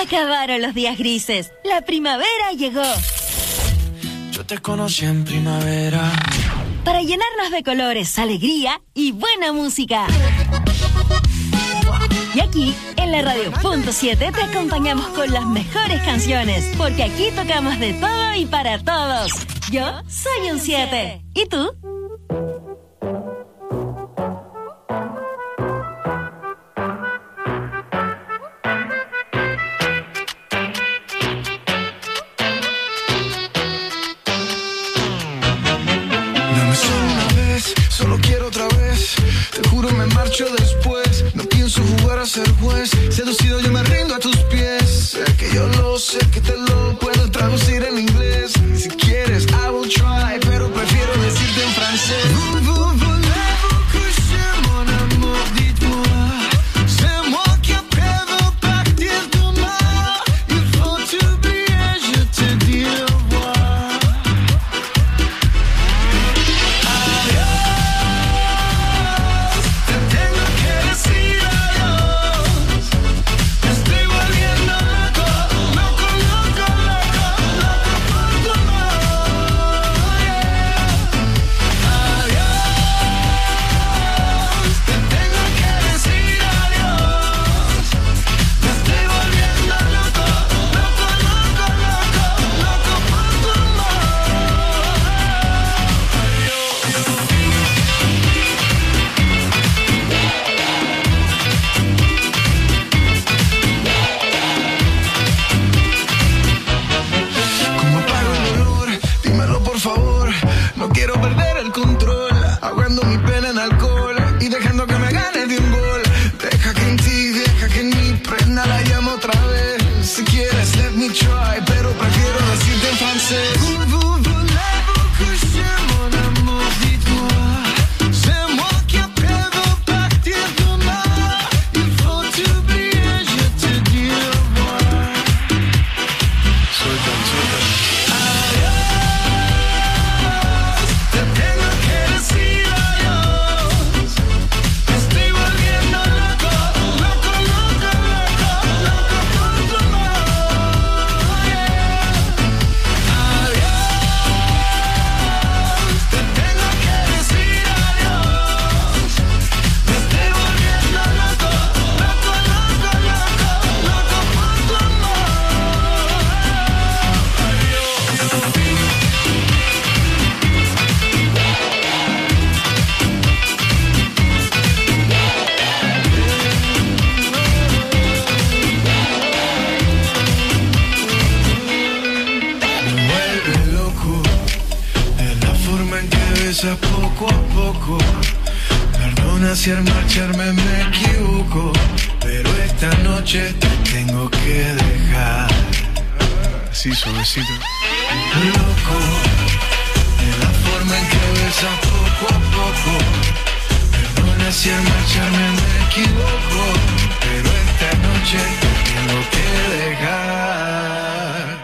acabaron los días grises. La primavera llegó. Yo te conocí en primavera. Para llenarnos de colores, alegría y buena música. Y aquí, en la Radio.7, te acompañamos con las mejores canciones. Porque aquí tocamos de todo y para todos. Yo soy un 7. ¿Y tú? Solo quiero otra vez, te juro me marcho después. No pienso jugar a ser juez, seducido yo me rindo a tus pies. Sé que yo lo sé, que te lo puedo traducir en inglés. Si quieres, I will try, pero prefiero decirte en francés. Voulez-vous coucher mon amour, dites-moi. C'est moi qui appelle partir demain. Il faut t'oublier, je te dis au revoir. Poco a poco, perdona si al marcharme me equivoco, pero esta noche te tengo que dejar. Así suavecito. Loco, de la forma en que besas poco a poco, perdona si al marcharme me equivoco, pero esta noche te tengo que dejar.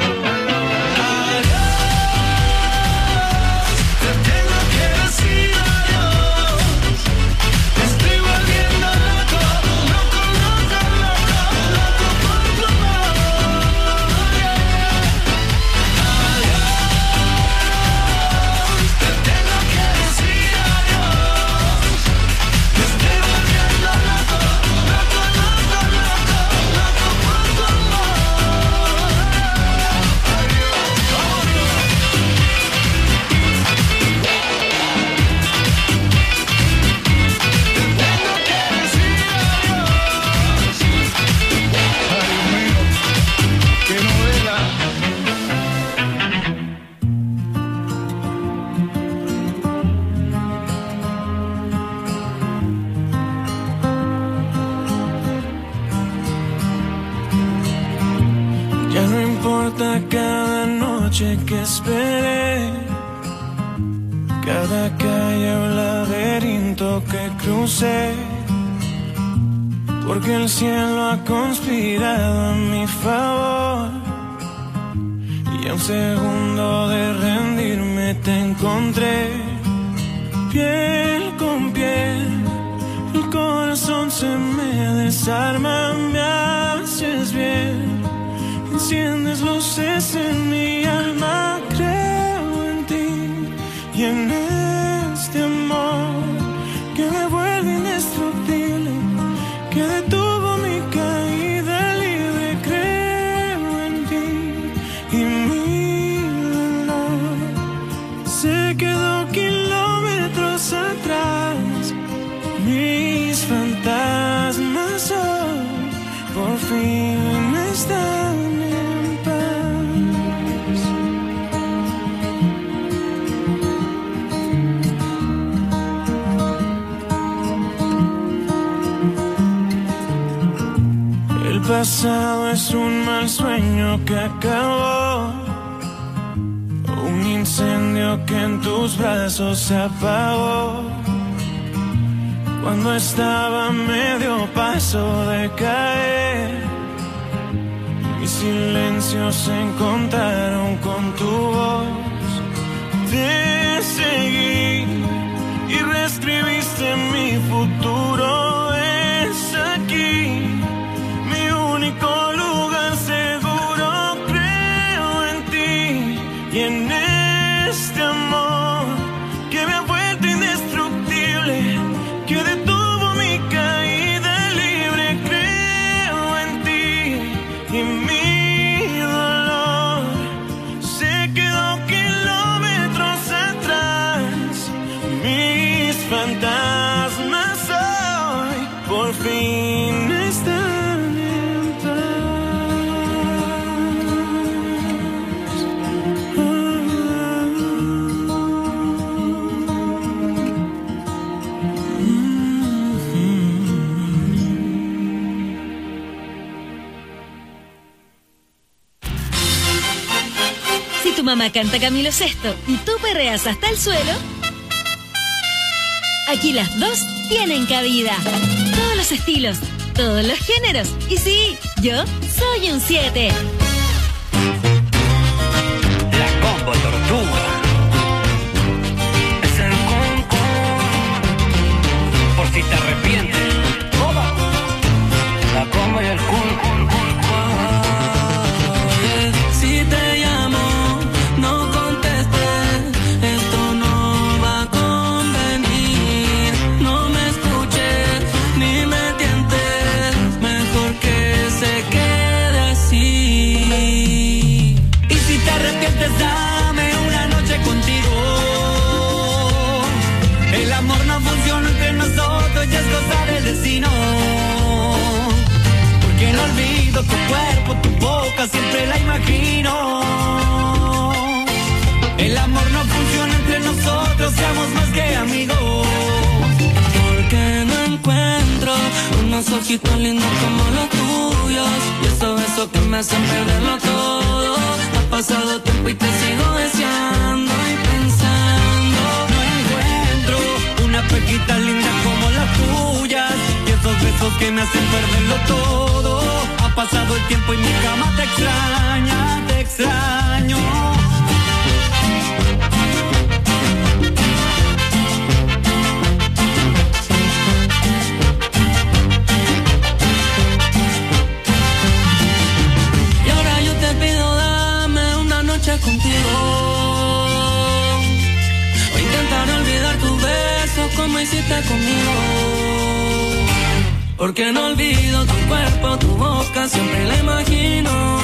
Cada noche que esperé, cada calle o laberinto que crucé, porque el cielo ha conspirado a mi favor, y a un segundo de rendirme te encontré, piel con piel, el corazón se me desarma, me haces bien. enciendes luces en mi alma, creo en ti y en este amor que me vuelve indestructible, que detuvo mi caída libre. Creo en ti y mi dolor se quedó kilómetros atrás. Mis fantasmas hoy por fin están en paz. El pasado es un mal sueño que acabó, un incendio que en tus brazos se apagó. Cuando estaba a medio paso de caer, mis silencios se encontraron con tu voz. Te seguí y reescribiste mi futuro. Es aquí mi único lugar seguro. Creo en ti y en este amor que me ha vuelto indestructible, que detuvo mi caída libre. Creo en ti y mi dolor se quedó kilómetros atrás. Mis fantasmas hoy por fin están en paz. Si tu mamá canta Camilo Sesto y tú perreas hasta el suelo, aquí las dos tienen cabida. Todos los estilos, todos los géneros. Y sí, yo soy un 7. La combo tortuga. Es el concón. Por si te arrepientes. La combo y el concón. Si te llamo, no contestes, esto no va a convenir. No me escuches ni me tientes, mejor que se quede así. Y si te arrepientes, dame una noche contigo. El amor no funciona entre nosotros, ya es cosa del destino. Porque no olvido tu cuerpo, tu boca, siempre la imagino. El amor no funciona entre nosotros, seamos más que amigos. Porque no encuentro unos ojitos lindos como los tuyos, y esos besos que me hacen perderlo todo. Ha pasado tiempo y te sigo deseando y pensando. No encuentro una pequita linda como las tuyas, y esos besos que me hacen perderlo todo. Ha pasado el tiempo y mi cama te extraña, te extraño. Y ahora yo te pido, dame una noche contigo. O intentar olvidar tus besos como hiciste conmigo. Porque no olvido tu cuerpo, tu boca, siempre la imagino.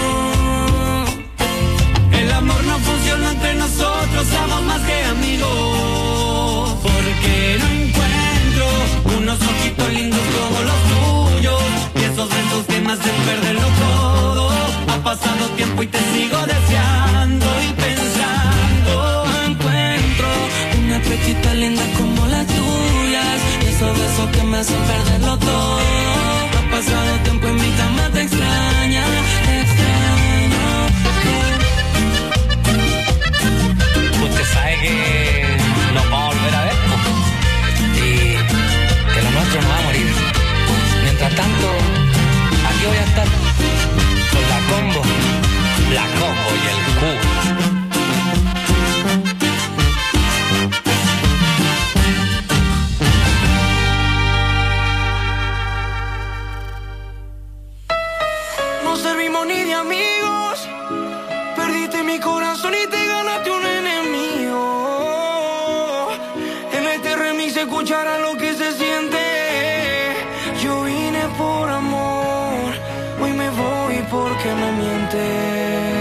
El amor no funciona entre nosotros, somos más que amigos. Porque no encuentro unos ojitos lindos como los tuyos, y esos besos que me hacen perderlo todo. Ha pasado tiempo y te sigo deseando y pensando. No encuentro una pechita linda como las tuyas, y esos besos que me hacen perderlo todo. Ha pasado tiempo y mi cama te extraña, te extraño. Usted sabe que nos vamos a volver a ver, ¿no? Y que lo nuestro no va a morir. Mientras tanto, aquí voy a estar con la combo y el cubo. para lo que se siente. Yo vine por amor, hoy me voy porque me miente.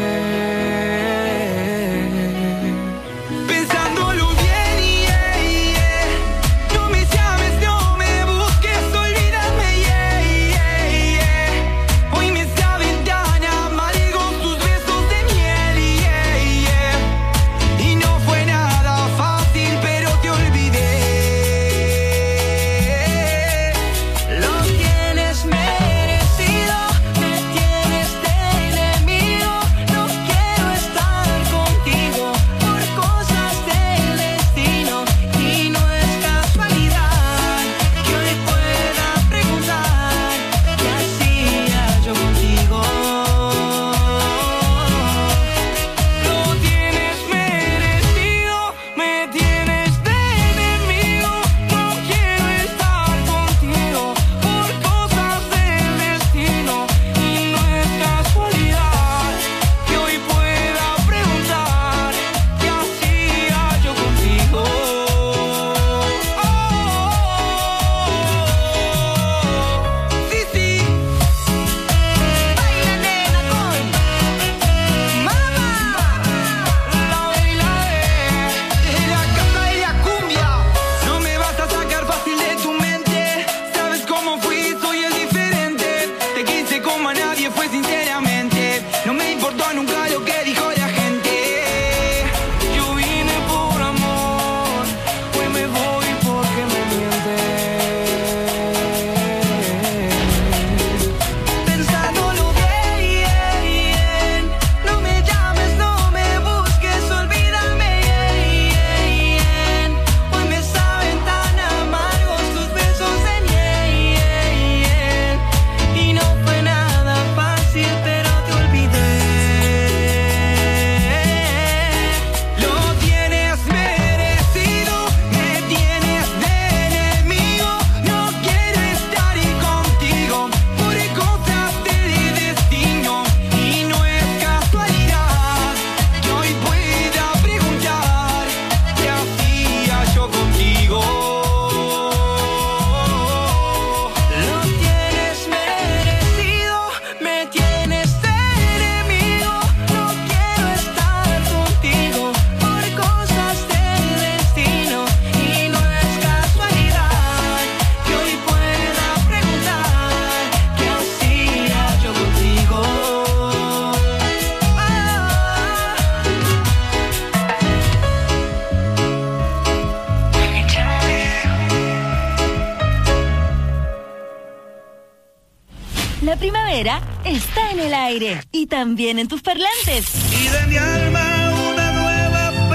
La primavera está en el aire y también en tus parlantes. Y de mi alma una nueva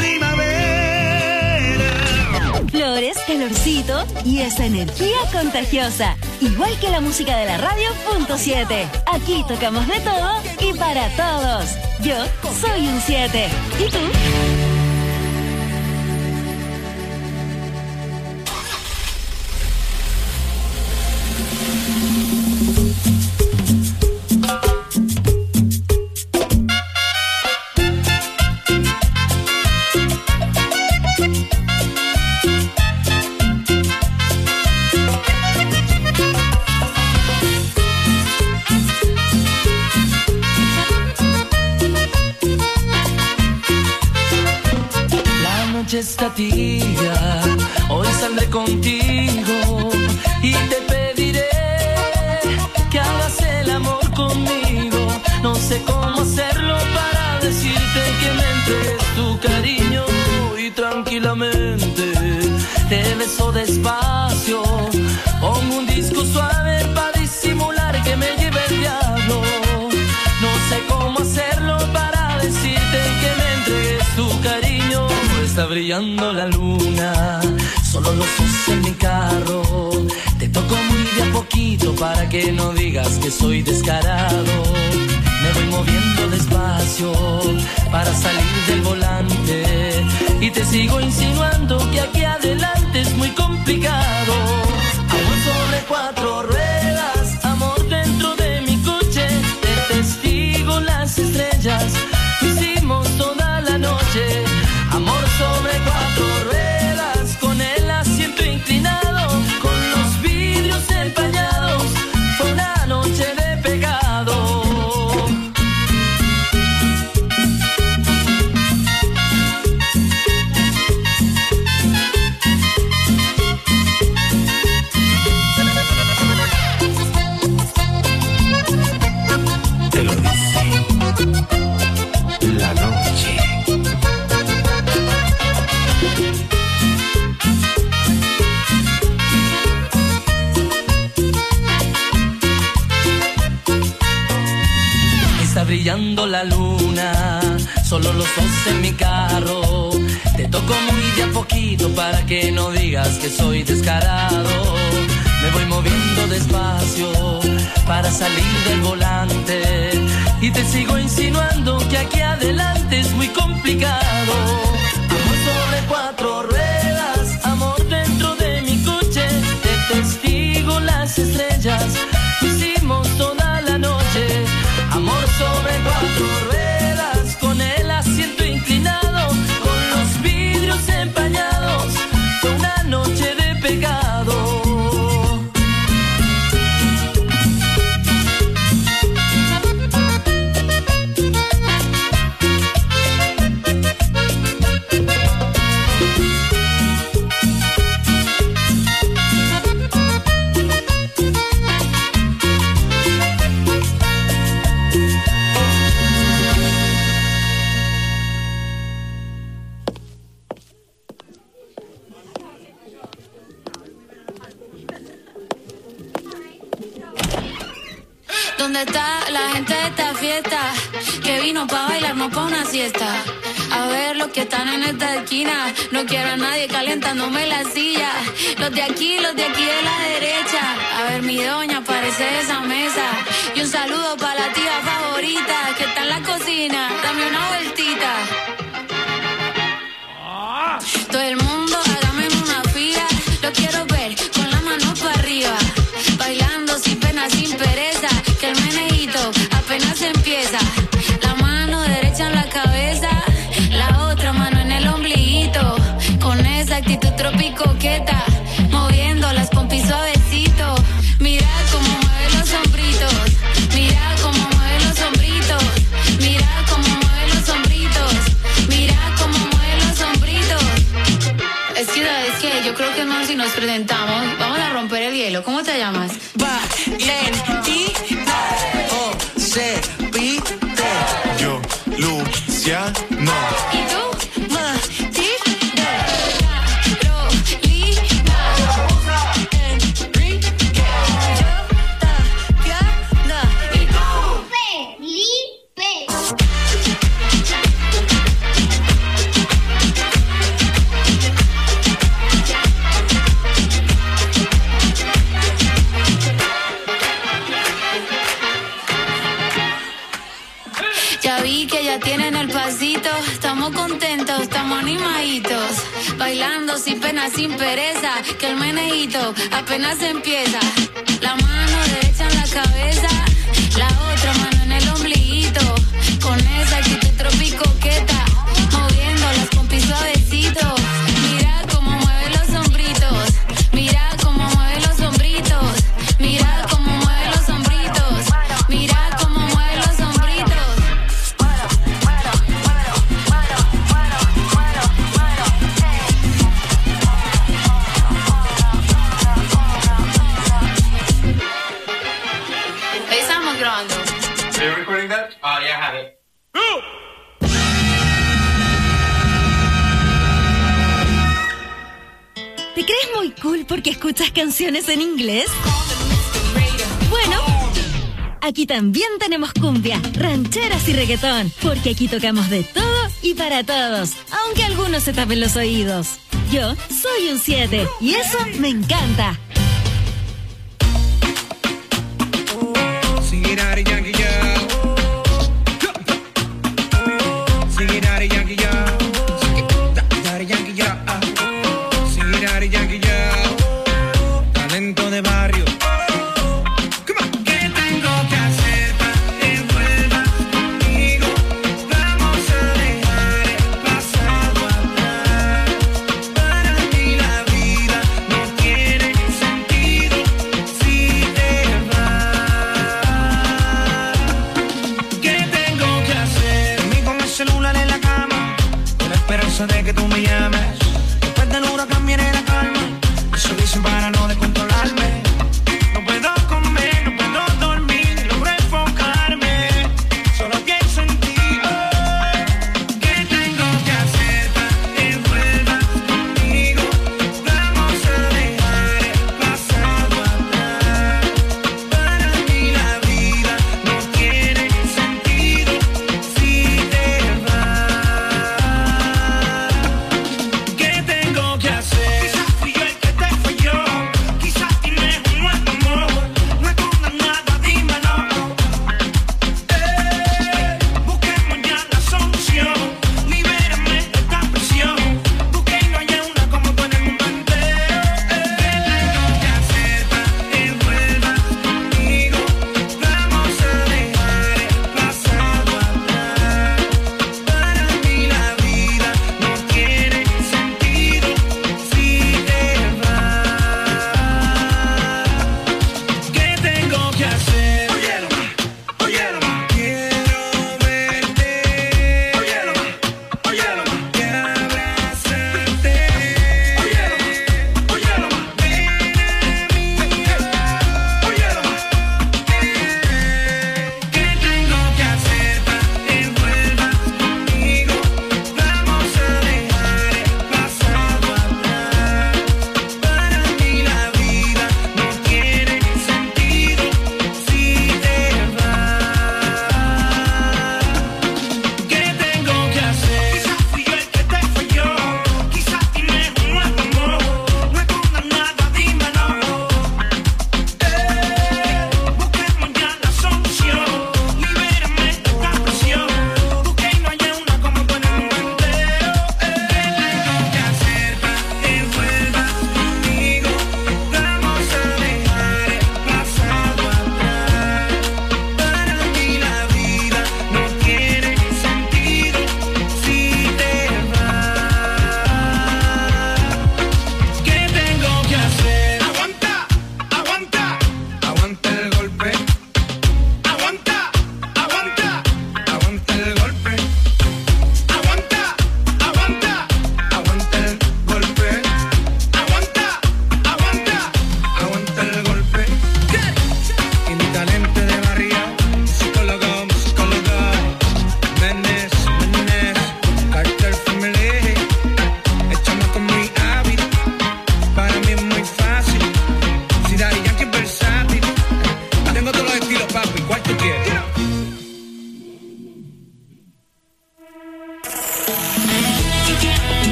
primavera. Flores, calorcito y esa energía contagiosa. Igual que la música de la radio .7. Aquí tocamos de todo y para todos. Yo soy un 7. ¿Y tú? Está tibia, hoy saldré contigo y te pediré que hagas el amor conmigo. No sé cómo hacerlo para decirte que me entregues tu cariño y tranquilamente te beso despacio. Pongo un disco suave para disimular que me lleve el diablo. No sé cómo hacerlo para decirte que me entregues tu cariño. Está brillando la luna, solo los dos en mi carro. Te toco muy de a poquito para que no digas que soy descarado. Me voy moviendo despacio para salir del volante y te sigo insinuando que aquí adelante es muy complicado. Amor sobre cuatro ruedas, amor dentro de mi coche, de testigo las estrellas, hicimos toda la noche. Amor sobre cuatro ruedas, con el asiento inclinado, solo los dos en mi carro. Te toco muy de a poquito para que no digas que soy descarado. Me voy moviendo despacio para salir del volante y te sigo insinuando que aquí adelante es muy complicado. Amor sobre cuatro ruedas, amor dentro de mi coche, te testigo las estrellas, hicimos toda la noche. Amor sobre cuatro ruedas, con el asiento inclinado, con los vidrios empañados, fue una noche de pecado. ¿Dónde está la gente de esta fiesta? Que vino pa' bailar, no pa' una siesta. A ver los que están en esta esquina. No quiero a nadie calentándome la silla. Los de aquí de la derecha. A ver mi doña, parece de esa mesa. Y un saludo pa' la tía favorita que está en la cocina. Dame una vueltita. Todo el mundo hágame una fila. Lo quiero ver con la mano para arriba. Bailando sin pena, sin pereza. Que el menejito apenas empieza. La mano derecha en la cabeza, la otra mano en el ombliguito. Con esa actitud tropicoqueta, moviendo las pompis suavecito. Mira cómo mueve los hombritos. Mira cómo mueve los hombritos. Mira cómo mueve los hombritos. Mira cómo mueve los hombritos. Es que yo creo que es mejor si nos presentamos. Vamos a romper el hielo. ¿Cómo te llamas? Yo, Luciano. ¿Y tú? Ya vi que ya tienen el pasito, estamos contentos, estamos animaditos, bailando sin pena, sin pereza, que el menejito apenas empieza. La mano derecha en la cabeza, la otra mano en el ombliguito, con esa actitud tropicoqueta, moviendo las pompis suavecito. Mira cómo mueve los hombritos, mira cómo mueve los hombritos, mira cómo mueve los hombritos, mira cómo mueve los hombritos. Estamos grabando. Are you recording that? Oh, yeah, I have it. ¿Te crees muy cool porque escuchas canciones en inglés? Bueno, aquí también tenemos cumbia, rancheras y reggaetón, porque aquí tocamos de todo y para todos, aunque algunos se tapen los oídos. Yo soy un 7 y eso me encanta. Sing it out, Yankee, yeah. Sing it out, Yankee, yeah. Yankee, yeah. Sing it out, Yankee, yeah. Talento de barrio. Come on. ¿Qué tengo que hacer para que vuelvas conmigo? Vamos a dejar el pasado atrás. Para mí la vida no tiene sentido si te vas. ¿Qué tengo que hacer? Dormí con el celular en la cama, con la esperanza de que tú me llames. Después del huracán viene la calma. Eso dicen para no descontrolarme. No puedo comer, no puedo dormir, no logro enfocarme. Solo pienso en ti. ¿Qué tengo que hacer para que vuelvas conmigo? Vamos a dejar el pasado atrás. Para mí la vida no tiene sentido si te vas.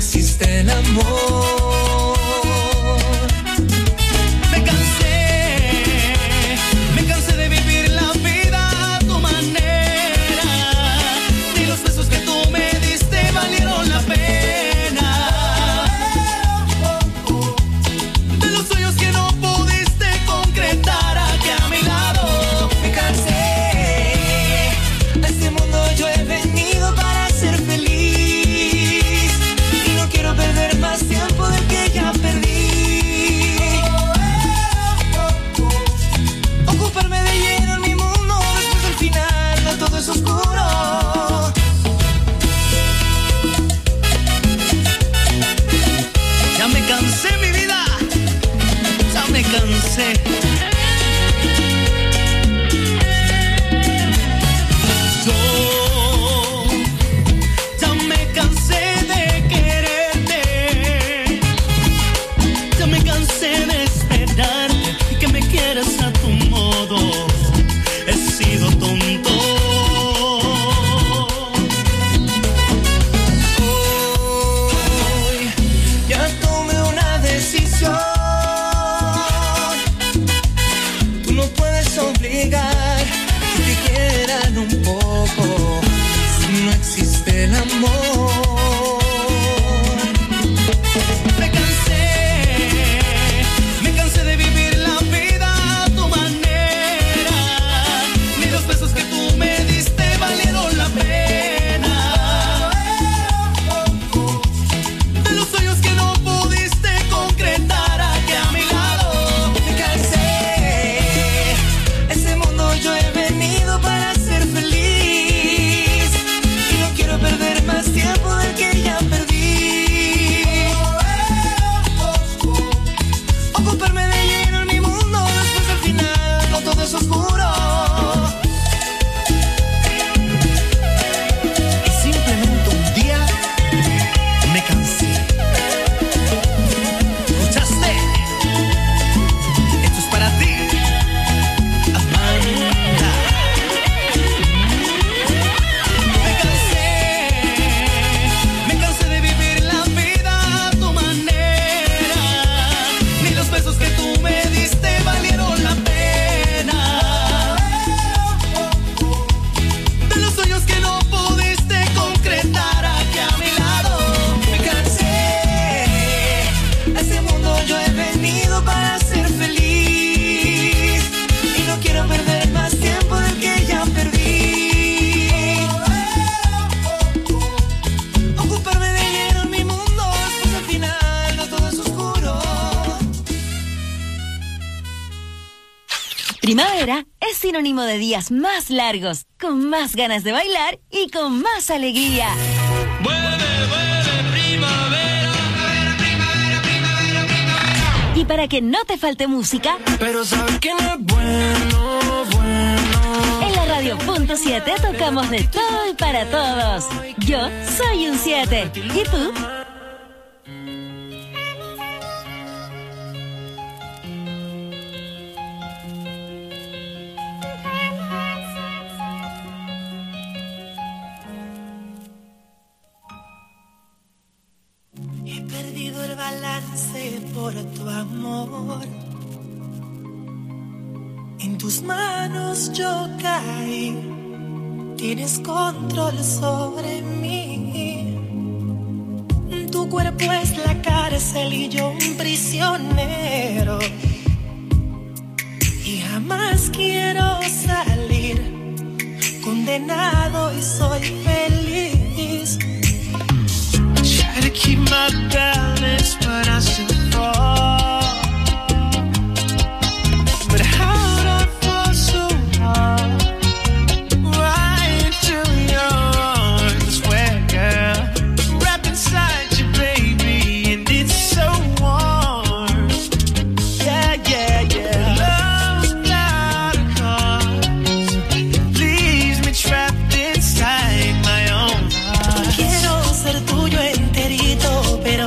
existe el amor. Me cansé de vivir la vida a tu manera. Ni los besos que tú me diste valieron la pena. De los sueños que no pudiste concretar aquí a mi lado. Me cansé. A este mundo yo he venido para ser feliz y no quiero perder más tiempo del que ya perdí. Ocuparme de lleno en mi mundo después del final, no todo es oscuro. Ya me cansé, mi vida, ya me cansé. Yo ya me cansé de quererte, ya me cansé de esperarte y que me quieras a tu modo. He sido tonto. Hoy ya tomé una decisión. Tú no puedes obligar que te quieran un poco si no existe el amor. Me cansé de vivir la vida a tu manera. Ni los besos que tú me diste valieron la pena. De los sueños que no pudiste concretar aquí a mi lado. Me cansé. Ese mundo yo he venido para ser feliz y no quiero perder más tiempo del que ya perdí. Ocuparme de lleno en mi mundo después al final, no todo es oscuro. Y simplemente un día me cansé. ¿Escuchaste? Esto es para ti, Amanda. Me cansé de vivir la vida a tu manera. Ni los besos que tú me diste valieron la pena. De los sueños que no pudiste concretar aquí a mi lado. Me cansé. A ese mundo yo he venido para ser feliz y no quiero perder más tiempo del que ya perdí. Ocuparme de lleno en mi mundo después al final, no todo es oscuro. Primavera es sinónimo de días más largos, con más ganas de bailar y con más alegría. Y para que no te falte música, Pero sabes que no es bueno, bueno. en la radio.7 tocamos de todo y para todos. Yo soy un 7. ¿Y tú? He perdido el balance por tu amor. En tus manos yo caí. Tienes control sobre mí. Tu cuerpo es la cárcel y yo un prisionero. Y jamás quiero salir. Condenado y soy feliz. Try to keep my balance, but I still fall. But how'd I fall so hard? Right into your arms, where girl, wrapped inside you, baby, and it's so warm. Yeah, yeah, yeah. Love's not a cause, leaves me trapped inside my own heart. Quiero ser tuyo enterito, pero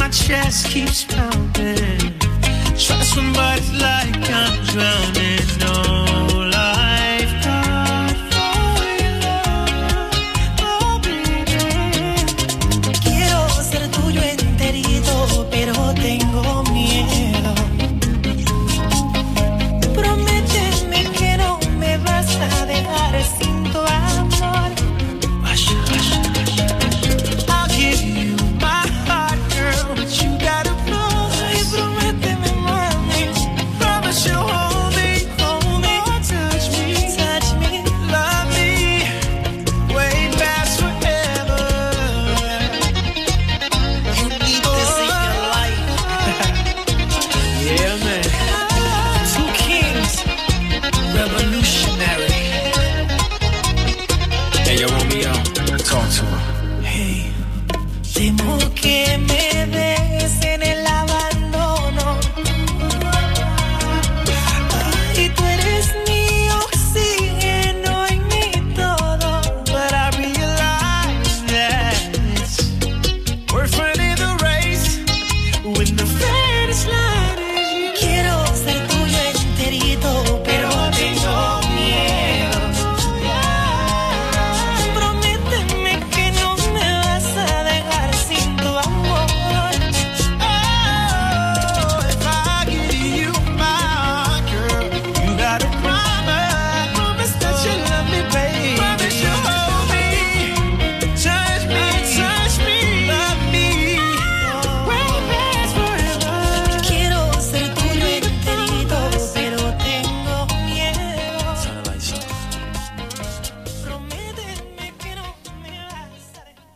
my chest keeps pounding. Trust somebody's like I'm drowning. No lifeguard for your love, oh baby. Quiero ser tuyo enterito, pero tengo miedo. Prométeme que no me vas a dejar sin tu amor. I'll give you my heart, girl, but you gotta know. Ay, prométeme, mami. Promise you'll hold me, touch me, love me, way past forever. You need this in your life. Yeah, man. Two kings, revolutionary. Hey, yo, Romeo, talk to her. Hey, temo que me des en el abandono. Ay, tú eres mi oxígeno y mi todo. But I realize that we're running the race when the finish line is you. Quiero ser tuyo enterito, pero tengo miedo. Prométeme que no me vas a dejar sin tu amor. Oh, if I give you my heart, girl, you gotta promise that you love me, babe. Promise you'll hold me, touch me, love me, way past forever. Quiero ser tuyo enterito, pero tengo miedo. Prométeme que no me vas a dejar.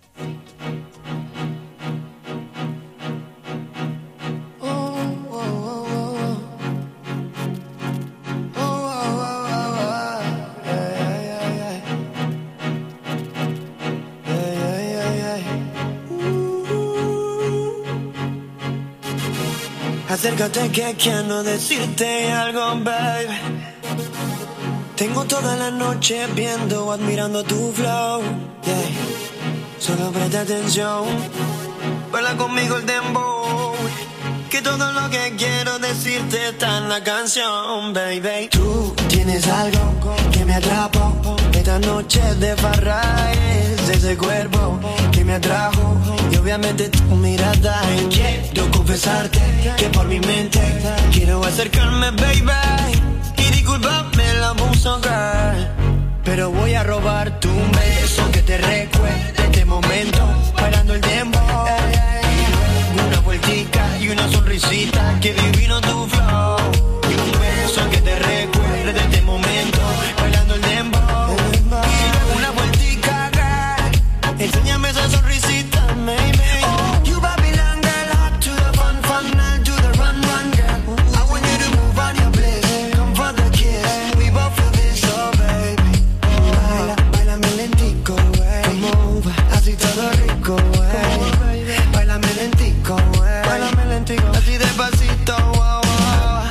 Acércate que quiero decirte algo, babe. Tengo toda la noche viendo, admirando tu flow, yeah. Solo presta atención, baila conmigo el dembow, que todo lo que quiero decirte está en la canción, baby. Tú tienes algo que me atrapó, esta noche de farra es ese cuerpo que me atrajo, y obviamente tu mirada. Y quiero confesarte que por mi mente quiero acercarme, baby, y disculpame el abuso, girl, pero voy a robarte un beso que te recuerde este momento, bailando el tiempo, una vueltica y una sonrisita, que divino tu flow, y un beso que te recuerde este momento, bailando el tiempo, una vueltica, girl, enséñame esa sonrisita, baby. Oh, you Babylon girl, hot to the fun, I'll do the run, girl. I want you to move on your place, come for the kiss, we both feel this, oh baby. Baila, bailame lentico, move, así todo rico, bailame lentico, así despacito, wow, wow.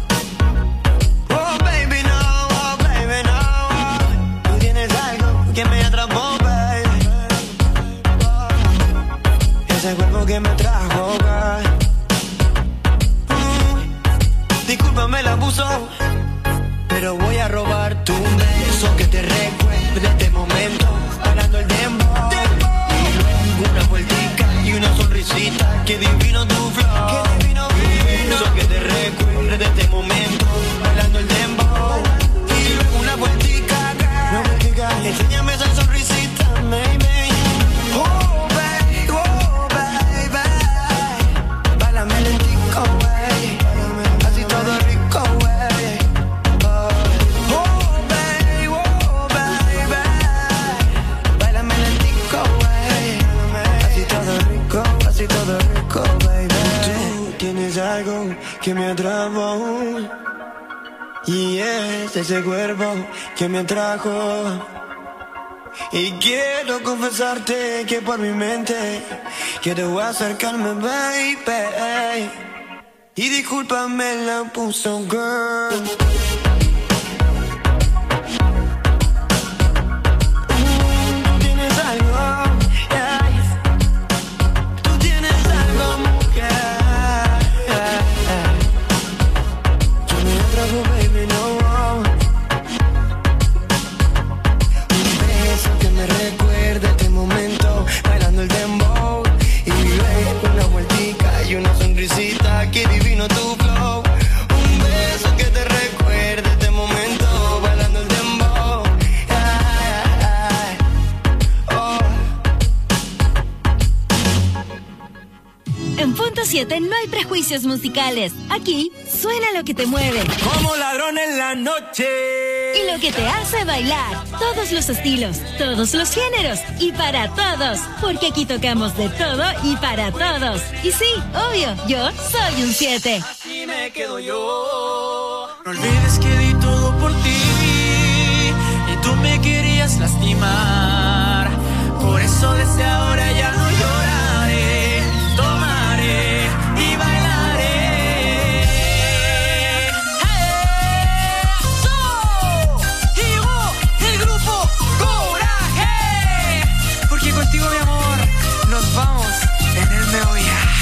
Oh baby no, tú tienes algo que me atrapó, baby, ese cuerpo que me trajo, girl. Discúlpame el abuso, pero voy a robar tu beso que te recuerde este momento, bailando el tiempo, una vueltica y una sonrisita, que divino tu flow, un beso que te recuerde de este momento, bailando el tiempo, y una vueltica, girl, enséñame esa sonrisita, baby. Oh baby, bailame lentico, así todo rico, oh baby, bailame lentico, así todo rico, baby. Tú tienes algo que me atrapó, y es ese cuerpo que me atrajo, y quiero confesarte que por mi mente quiero acercarme, baby, y discúlpame la puso, girl. Tú tienes algo, yeah. Tú tienes algo, mujer. 107 no hay prejuicios musicales. Aquí suena lo que te mueve. Como ladrón en la noche. Y lo que te hace bailar. Todos los estilos, todos los géneros y para todos. Porque aquí tocamos de todo y para todos. Y sí, obvio, yo soy un 7. Así me quedo yo. No olvides que di todo por ti y tú me querías lastimar. Por eso desde ahora ya no lloraré, tomaré y bailaré. ¡Eso! Llegó el grupo Coraje. Porque contigo, mi amor, nos vamos en el meollo.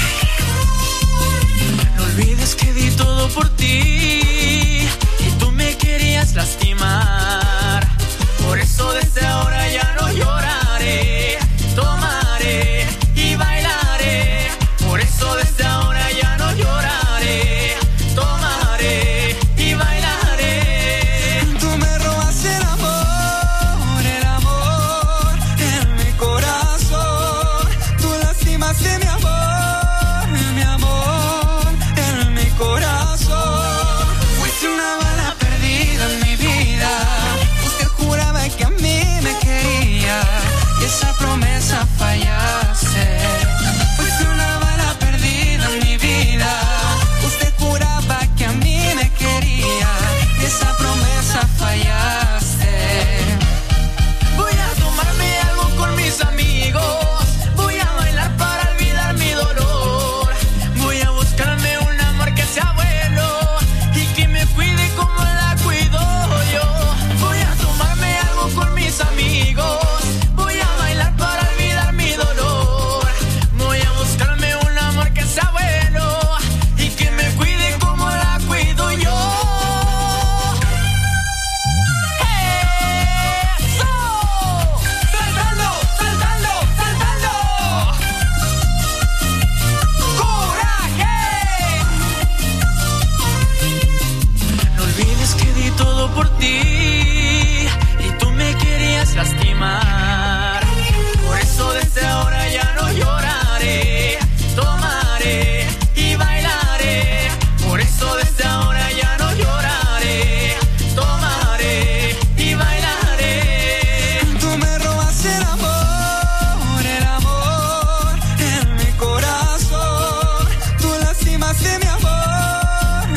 No olvides que di todo por ti y tú me querías lastimar. Por eso desde ahora ya no lloraré, tomaré y bailaré. Por eso desde ahora ya no lloraré, tomaré y bailaré. Tú me robas el amor en mi corazón. Tú lastimaste mi amor en mi corazón. Fuiste una bala perdida en mi vida. Usted juraba que a mí me quería y esa promesa fallaste. Fuiste una bala perdida en mi vida. Usted juraba que a mí me quería y esa promesa fallaste. Voy a tomarme algo con mis amigos. Voy a bailar para olvidar mi dolor. Voy a buscarme un amor que sea bueno y que me cuide como la cuido yo. Voy a tomarme algo con mis amigos. Voy a bailar para olvidar mi dolor. Voy a buscarme un amor que sea bueno y que me cuide como la cuido yo. ¡Eso! ¡Saltando, saltando, saltando! ¡Coraje! No olvides que di todo por ti y tú me querías lastimar. Por eso desde ahora ya no lloraré, tomaré y bailaré. Por eso desde ahora ya no lloraré, tomaré y bailaré. Tú me robas el amor en mi corazón. Tú lastimaste mi amor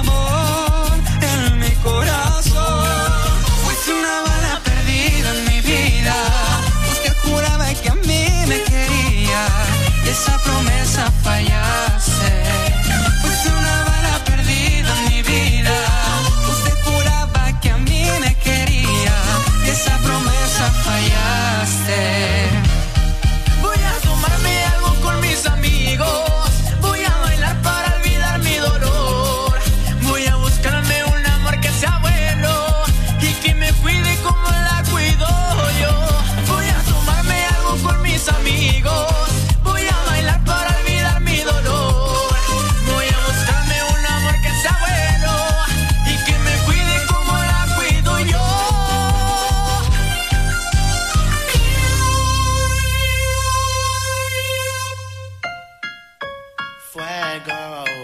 en mi corazón. Fuiste una bala perdida en mi vida. Usted juraba que a mí me quería y esa promesa fallaste. Fuiste una bala perdida en mi vida. Usted juraba que a mí me quería y esa promesa fallaste. Voy a tomarme algo con mis amigos. Voy a bailar para olvidar mi dolor. Voy a buscarme un amor que sea bueno y que me cuide como la cuido yo. Voy a tomarme algo con mis amigos. Voy a bailar para olvidar mi dolor. Voy a buscarme un amor que sea bueno y que me cuide como la cuido yo. Fuego,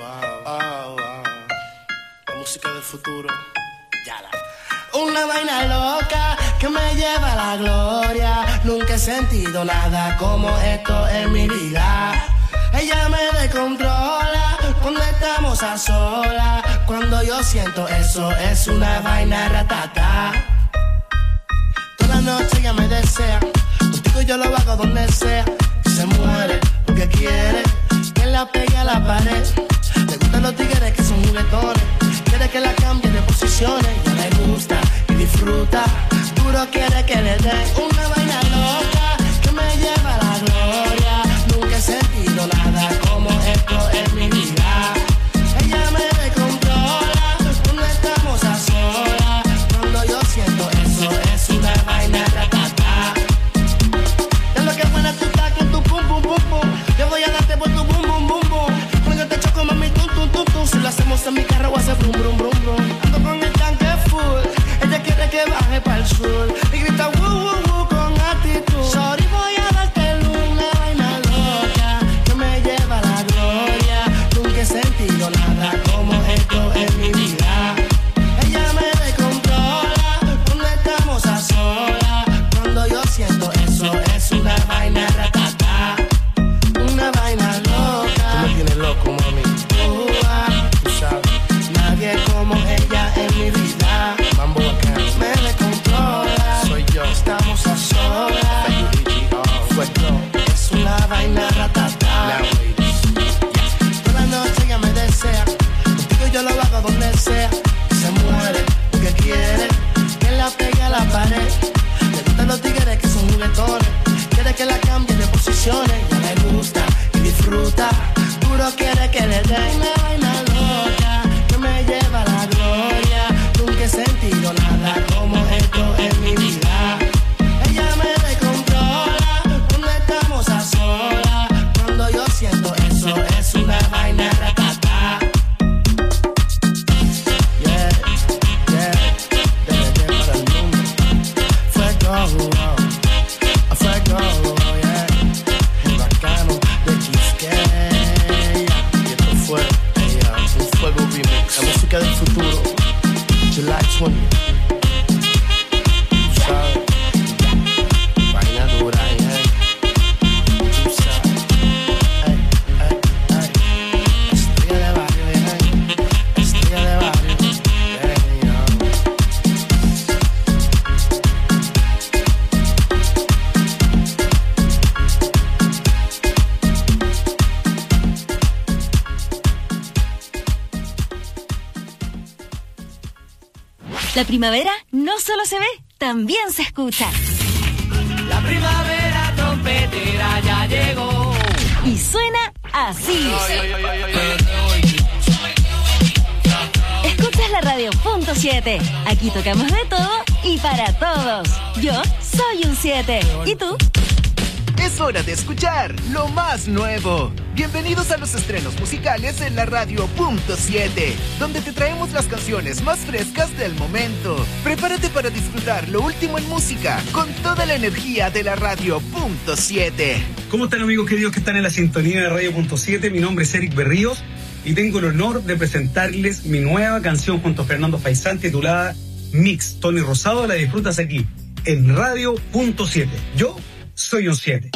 la música del futuro. Una vaina loca que me lleva a la gloria. Nunca he sentido nada como esto en mi vida. Ella me descontrola cuando estamos a solas. Cuando yo siento eso es una vaina ratata. Toda la noche ella me desea. Contigo yo lo hago donde sea. Y se muere porque quiere que la pegue a la pared. Le gustan los tigres que son juguetones. Quiere que la cambie de posiciones. Ya le gusta y disfruta. Duro quiere que le dé una vaina loca que me lleva a la gloria. Nunca he sentido nada como esto en mi vida. Ella me descontrola cuando estamos a solas. Cuando yo siento eso es una vaina ratata. Es lo que buena tú estás con tu pum pum pum pum. Yo voy a darte por tu bum bum bum bum. Cuando yo te choco mami tum tum tum tum. Si lo hacemos en mi carro hace brum brum brum brum. Ando con el tanque full. Ella quiere que baje para el sur y grita woo woo woo con actitud. Sorry voy a darte una vaina loca que me lleva a la gloria. ella en mi vida. Mambo bacano. Me descontrola. Soy yo. Estamos a solas. Es una vaina ratata. Toda la noche ella me desea. Contigo yo lo hago donde sea. Se muere porque quiere que la pegue a la pared. Le gustan los tigres que son juguetones. Quiere que la cambie de posiciones. Ya le gusta y disfruta. Duro quiere que le dé una vaina loca que me lleva a la gloria. Nunca he sentido nada como esto en mi vida. Ella me descontrola cuando estamos a solas. Cuando yo siento eso es una vaina ratata. Yeah, yeah, desde para el mundo. Fuego, fuego, yeah. El bacano de Quisqueya. Y esto fue un fuego remix. La música del futuro. July 20. Tú sabes. Vaina dura, yeah. Tú sabes. Ay, ay, ay. Estrella de barrio, yeah. Estrella de barrio. Yeah, La primavera no solo se ve, también se escucha. La primavera trompetera ya llegó. Y suena así. Escuchas la radio .7. Aquí tocamos de todo y para todos. Yo soy un 7. ¿Y tú? Es hora de escuchar lo más nuevo. Bienvenidos a los estrenos musicales en la radio .7, donde te traemos las canciones más frescas del momento. Prepárate para disfrutar lo último en música con toda la energía de la radio .7. ¿Cómo están, amigos queridos que están en la sintonía de radio .7? Mi nombre es Eric Berríos y tengo el honor de presentarles mi nueva canción junto a Fernando Faisán titulada Mix. Tony Rosado, la disfrutas aquí en radio .7. Yo soy un 7.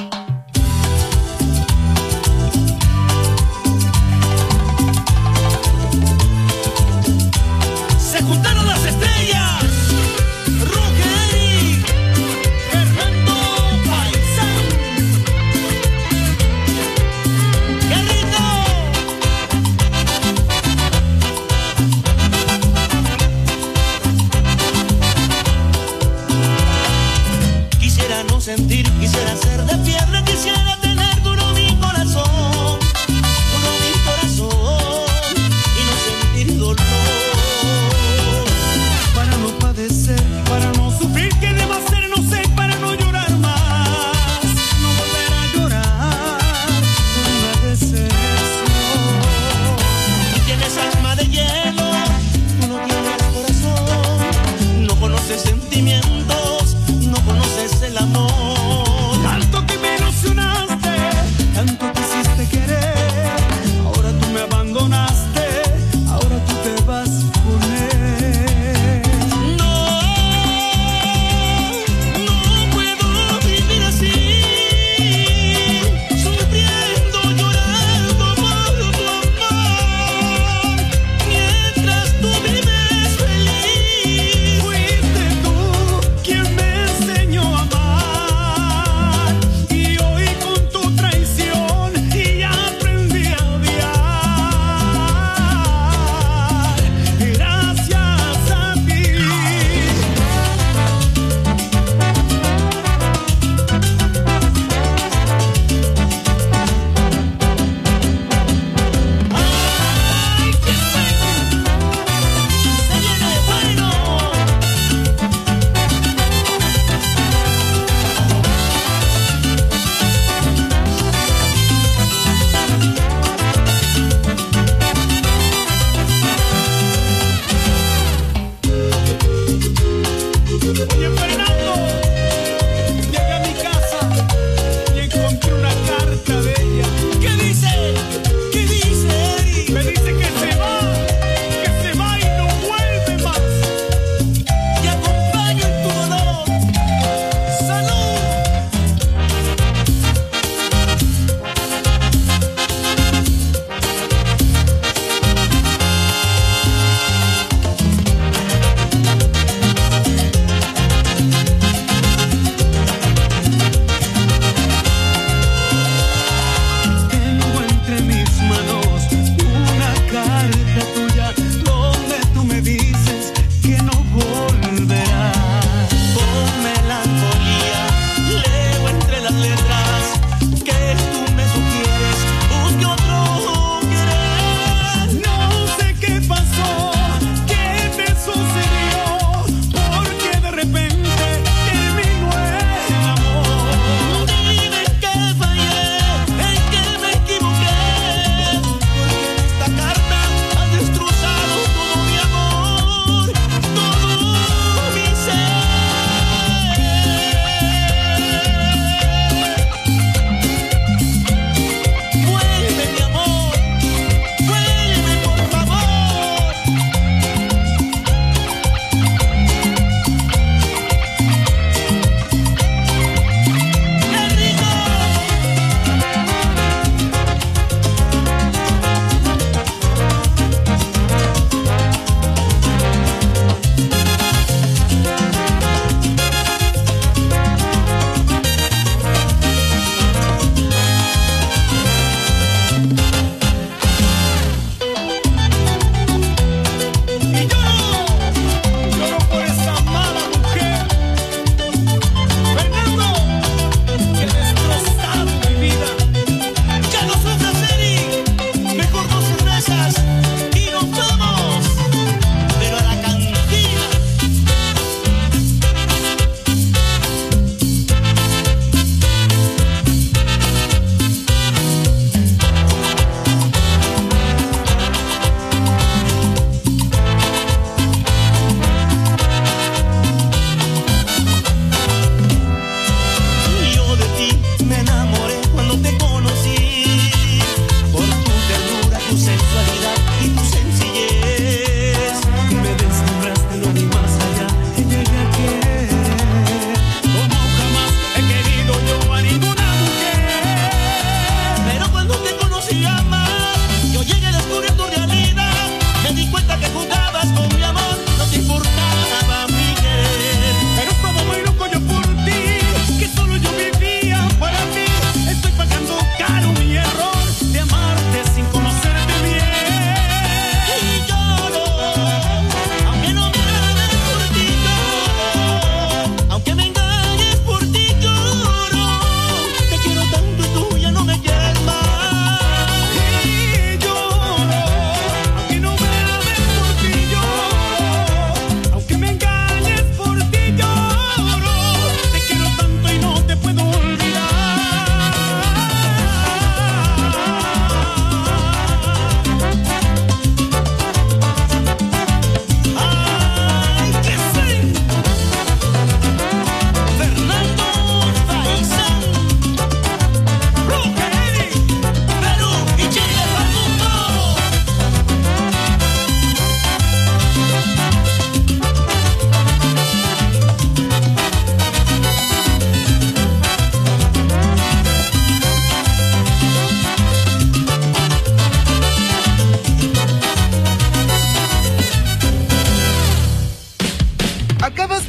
Se juntaron las estrellas. Roque, Fernando Faisán. ¡Qué rico! Quisiera no sentir, quisiera ser de piedra, quisiera tener duro mi corazón y no sentir dolor. Para no padecer, para no sufrir, ¿qué debo hacer? No sé, para no llorar más, no volver a llorar por una decepción. Tú tienes alma de hielo, tú no tienes corazón, no conoces sentimientos, no conoces el amor. Tanto que me ilusionaste, tanto quisiste querer, ahora tú me abandonaste, ahora tú te vas con él. No, no puedo vivir así, sufriendo, llorando por tu amor, mientras tú vives feliz. Fuiste tú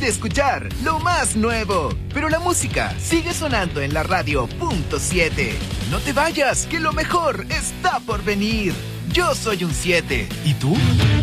de escuchar lo más nuevo, pero la música sigue sonando en la radio .7. No te vayas, que lo mejor está por venir. Yo soy un 7. ¿Y tú?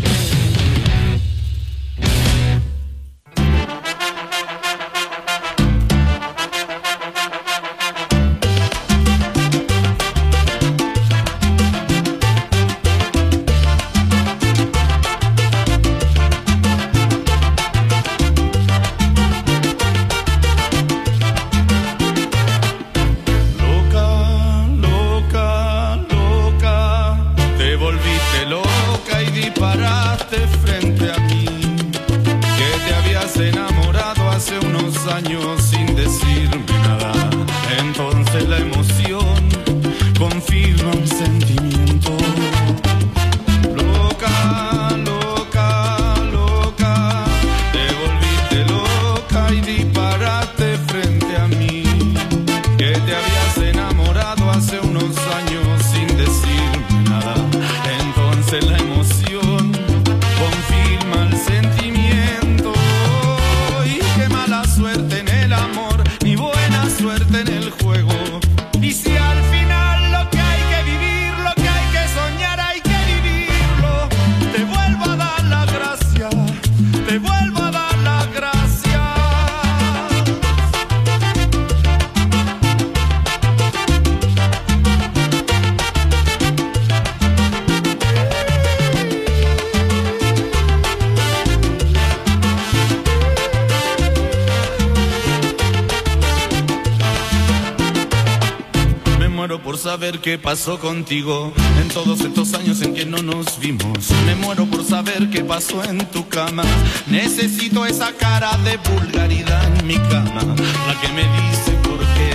¿Qué pasó contigo en todos estos años en que no nos vimos? Me muero por saber qué pasó en tu cama. Necesito esa cara de vulgaridad en mi cama. La que me dice por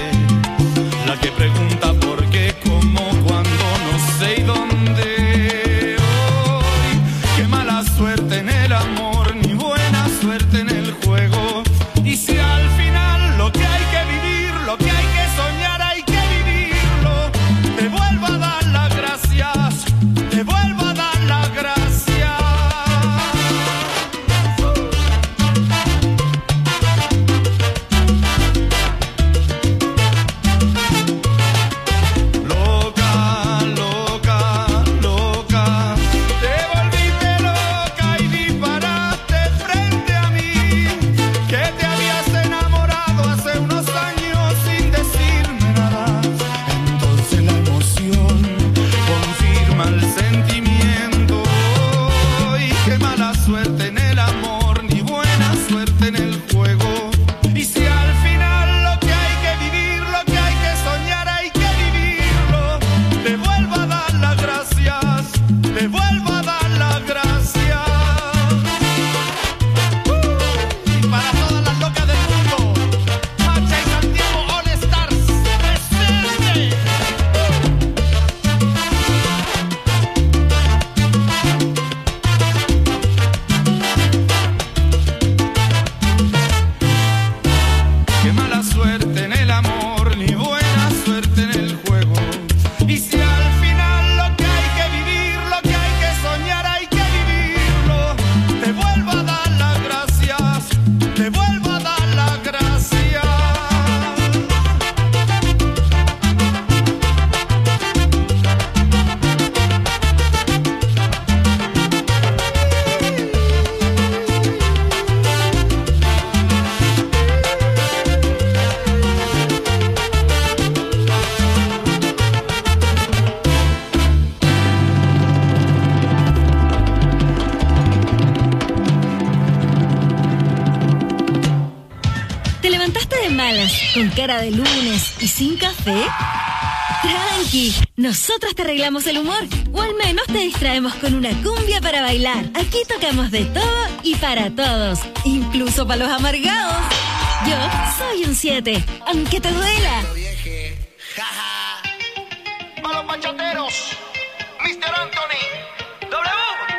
qué, la que pregunta por qué, cómo, cuándo, no sé y dónde. Hoy, qué mala suerte en el amor, ni buena suerte en el juego. Y si al final lo que hay que vivir, lo que hay que soñar, hay que te vuelvo a dar las gracias, te vuelvo a dar las gracias. Loca, loca, loca, te volviste loca y disparaste frente a mí, que te habías enamorado hace unos años sin decirme nada. Confirma el sentimiento. Y qué mala suerte en el amor, ni buena suerte en el juego. Y si al final lo que hay que vivir, lo que hay que soñar, hay que vivirlo, te vuelvo a dar las gracias, te vuelvo a dar las gracias. Y para todas las locas del mundo, Macha y Santiago All Stars, presente. Qué mala suerte en el amor, ni buena suerte en el juego. Y si al final lo que hay que vivir, lo que hay que soñar, hay que vivirlo, te vuelvo a dar las gracias, te vuelvo a dar las gracias. ¿Te levantaste de malas, con cara de lunes y sin café? Tranqui, nosotros te arreglamos el humor, o al menos te distraemos con una cumbia para bailar. Aquí tocamos de todo y para todos, incluso para los amargados. Yo soy un 7, aunque te duela. Para los bachateros, Mr. Anthony, W.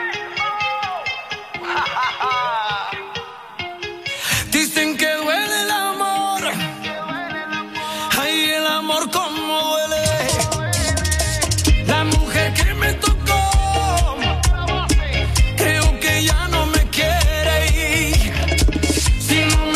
Dicen que duele el amor. Ay, el amor como duele. La mujer que me tocó, creo que ya no me quiere ir. Si no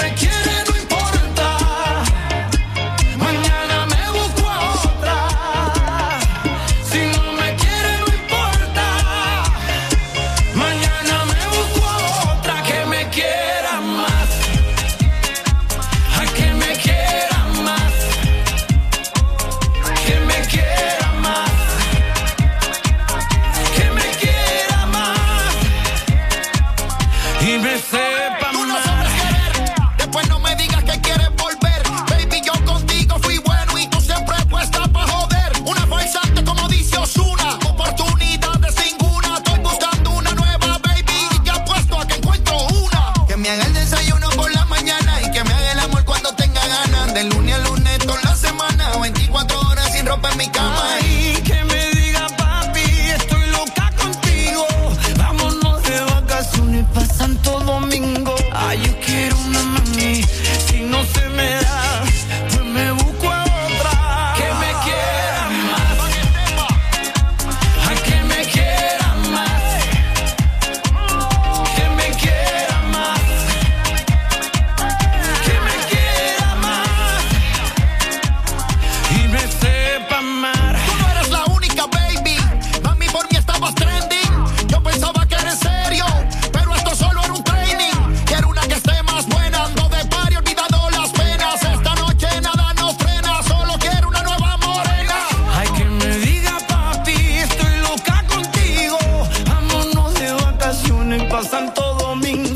sepa Tú no más. sabes querer, después no me digas que quieres volver. Baby, yo contigo fui bueno y tú siempre puesta pa' joder. Una farsante como dice Ozuna, oportunidades ninguna. Estoy buscando una nueva, baby, y te apuesto a que encuentro una. Que me haga el desayuno por la mañana y que me haga el amor cuando tenga ganas. De lunes a lunes toda la semana, 24 horas sin ropa en mi cama. Ay, que me diga papi, estoy loca contigo. Vámonos de vacaciones pa' Santo Domingo. Ay, yo quiero una mami, si no se me da, pues me busco a otra. Que me quiera más. Ay, que me quiera más. Que me quiera más. Que me quiera más. Y me sepa amar. Tú no eres la única, baby. Mami, por mí estabas trending. Yo pensaba que eres serio, pero esto solo era un training. Quiero una que esté más buena. Ando de party, olvidando las penas. Esta noche nada nos frena. Solo quiero una nueva morena. Ay, que me diga papi, estoy loca contigo. Vámonos de vacaciones pa' Santo Domingo.